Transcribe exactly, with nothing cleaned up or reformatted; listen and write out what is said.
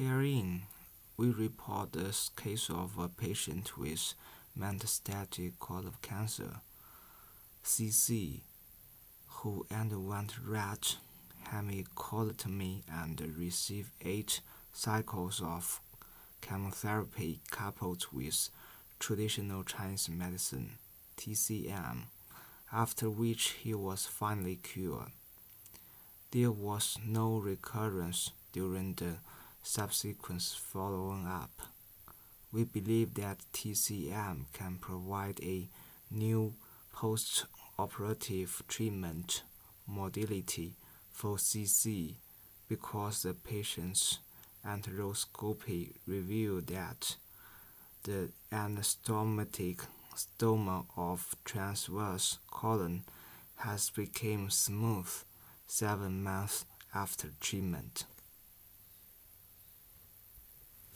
Herein, we report the case of a patient with metastatic colon cancer (C C) who underwent RAT hemicolectomy and received eight cycles of chemotherapy coupled with traditional Chinese medicine (T C M), after which he was finally cured. There was no recurrence during the subsequent follow-up. We believe that T C M can provide a new post-operative treatment modality for C C because the patient's enteroscopy revealed that the anastomotic stoma of transverse colon has become smooth seven months after treatment.